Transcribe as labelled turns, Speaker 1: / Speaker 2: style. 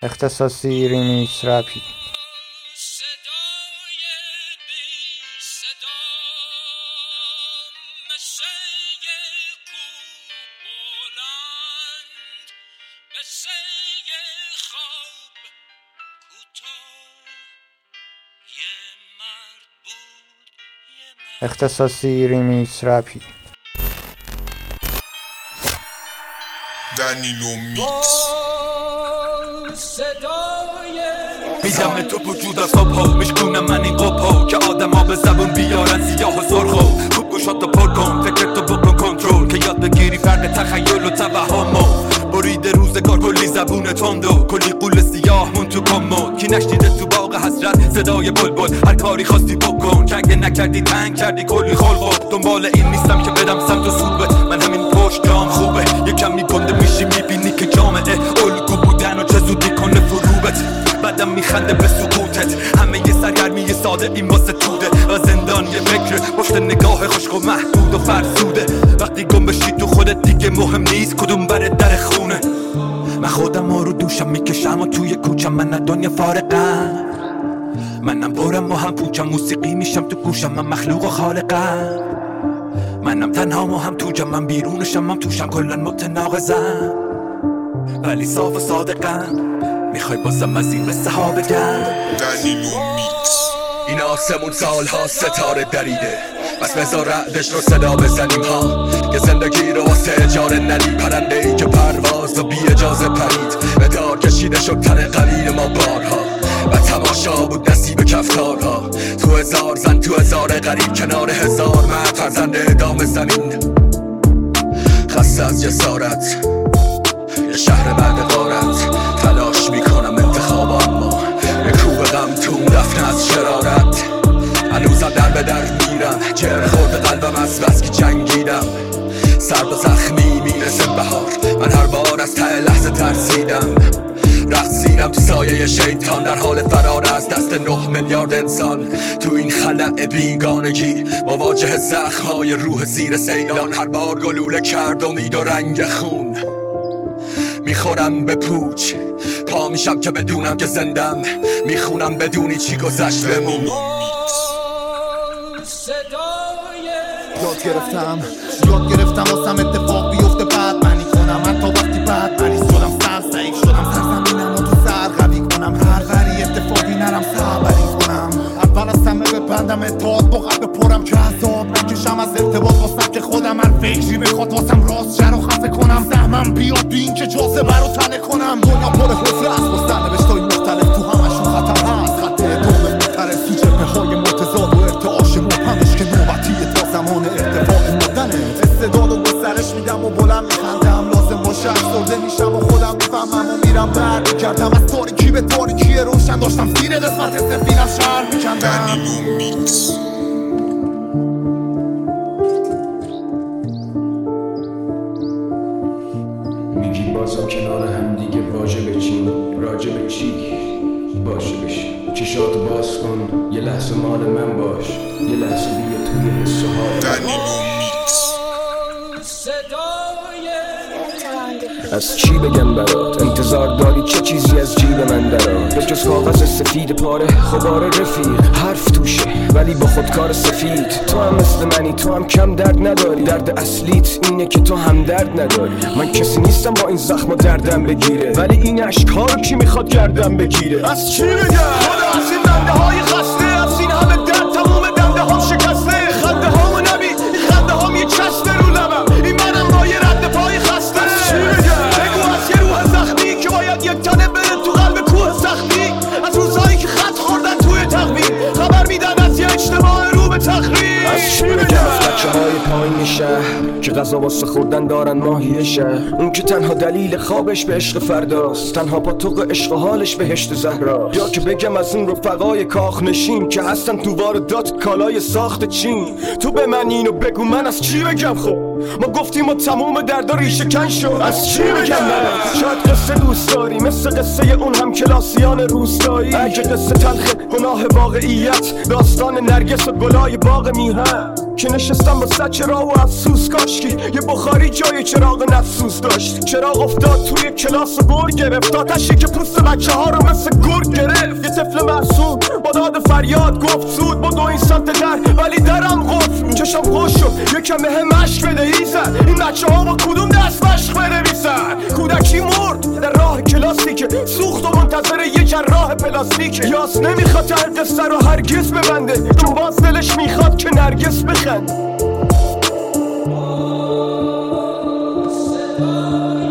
Speaker 1: اختصاصی ریمیکس رپی. اختصاصی ریمیکس رپی.
Speaker 2: دنیلو میکس.
Speaker 3: میدم تو وجود از صبح میشکنم من این قبها که آدم ها به زبون بیارن سیاه و سرخو. خوب گوشاتو پر کن فکرتو بکن کنترل که یاد بگیری فرق تخیل و توهمو. بریده روزگار کلی زبون تندو کلی قول سیاه مون تو کمون کی نشنیده تو باغ حسرت صدای بلبل هر کاری خواستی بکن که اگه نکردی تنگ کردی کلی خلق. دنبال این نیستم که بدم سمت و سوبه من همین پشت جام خوبه یکم میگنده میشی میبینی که جامعه الگو بودن و چه زودی کنه فروبت. بعدم میخنده به سکوتت همه یه سرگرمی ساده این واسه توده و زندان یه فکر پشت نگاه خشک و محدود و فرسوده. وقتی گم بشی تو خودت دیگه مهم نیست کدوم بره در خونه. من خودم رو دوشم میکشم و توی کوچم من دنیا فارقم. منم برم و هم پوچم موسیقی میشم تو گوشم من مخلوق و خالقم. منم تنها و هم تو جمعم بیرونشم هم توشم کلن متناقضم ولی صاف و صادقم. میخوای بازم از این قصه ها بگم.
Speaker 2: دنیلو میکس.
Speaker 3: این آسمون سالها ستاره دریده بس بذار رعدش رو صدا بزنیم ها. که زندگی رو واسه اجاره ندی پرنده ای که پرواز و بی اجازه پرید به دار کشیده شد تن قلیل ما بارها و تماشا بود نصیب کفتارها. تو هزار زن تو هزار غریب کنار هزار مرد فرزند ادام زمین. خسته از جسارت یه شهر بعد غارت تلاش میکنم انتخاب اما یه کوب غم تو دفن از شرارت. هنوزم در به در میرم جر خورد قلبم از بس که جنگیدم. سرد و زخمی میرسه بهار من هر بار از ته لحظه ترسیدم. رقصیدم تو سایه شیطان در حال فرار از دست 9 میلیارد انسان. تو این خلأ بیگانگی مواجه زخم‌های روح زیر سیلان. هر بار گلوله کرد امید و رنگ خون میخورم به پوچ پا میشم که بدونم که زندم. میخونم بدونی چی گذشت بمون.
Speaker 4: یاد گرفتم واسم اتفاق بیفته بعد منی کنم حتی وقتی بعد منی شدم ضعیف شدم سرزمینم و تو سر قوی کنم هر غری اتفاقی نرم صبری کنم. اول از همه ببندم اتحاد با قلب پرم که عذاب نکشم از ارتباط واسم که خودم هر فکری بخواد واسم راست شر و خفه کنم. زحمم بیاد بی این که جاذبه رو تنه کنم. دنیا پر حفره است با سرنوشتای مختلف تو همشون خطر هست. خط ادامه مختلف تو جبهه های متضاد و ارتعاش مبهمش که نوبتیه تا زمان ارتفاع مردنه. استعدادو به سرش میدم و بلند میخندم لازم باشه افسرده میشم و خودم میفهمم و میرم برمیگردم از تاریکی به تاریکی روشن. داشتم زیر قسمت سفینم شهر میکندم.
Speaker 2: دنیلو میکس.
Speaker 5: میگی بازم کنار هم دیگه واژه بچین راجع به چی باشه بشی. چشاتو باز کن یه لحظه مال من باش یه لحظه دیگه توی حس و حال.
Speaker 2: دنیلو میکس.
Speaker 5: از چی بگم برات انتظار داری چه چیزی از جیب من درات؟ به جز کاغذ سفید پاره خبار رفیق حرف توشه ولی با خودکار سفید. تو هم مثل منی تو هم کم درد نداری. درد اصلیت اینه که تو هم درد نداری. من کسی نیستم با این زخم و دردم بگیره ولی این عشق‌ها رو کی میخواد گردم بگیره؟ از چی بگم؟ خدا از این دنده های خسته از این همه درد تموم دنده هم شکسته. خنده هامو نبی خنده هام یه چسب رو لبم این منم با یه رد پای خسته. از چی بگم؟ بگو از یه روح زخمی که باید یک تنه بره تو قلب کوه سختی. از روزایی که خط خوردن توی تقویم خبر میدن از یه اجتماع رو به تخریب. از چی بگم؟ از بچه‌های پایین شهر که غذا واسه خوردن دارن ماهی شهر. اون که تنها دلیل خوابش به عشق فرداست تنها پاتوق عشق و حالش بهشت زهرا. یا که بگم از اون رفقای کاخ نشین که هستن تو واردات کالای ساخت چین. تو به من اینو بگو من از چی بگم؟ خب ما گفتیم و تموم دردا ریشه کن شد. از چی بگم؟ شاید قصه دوست داری مثل قصه اون هم کلاسیان روستایی. اگه قصه تلخ گناه واقعیت داستان نرگس و گلای باغ میهن. که نشستم با سد چراغ و افسوس کاشکی یه بخاری جای چراغ نفسوس داشت. چراغ افتاد توی کلاس و گر گرفت، آتشی که پوست بچه ها رو مثل گر گرفت. یه طفل معصوم با داد فریاد گفت زود با 2 سانت در، ولی درم قفل. چشم خوش شد یکم هم عشق بدهی زد، این بچه ها با کدوم دست مشق بنویسن؟ کودکی مرد در راه کلاسی که سوخت و منتظر یه جراح پلاستیکه. یاس نمیخواد هر قصه رو هرگز ببنده، چون باز دلش میخواد که نرگس بخند.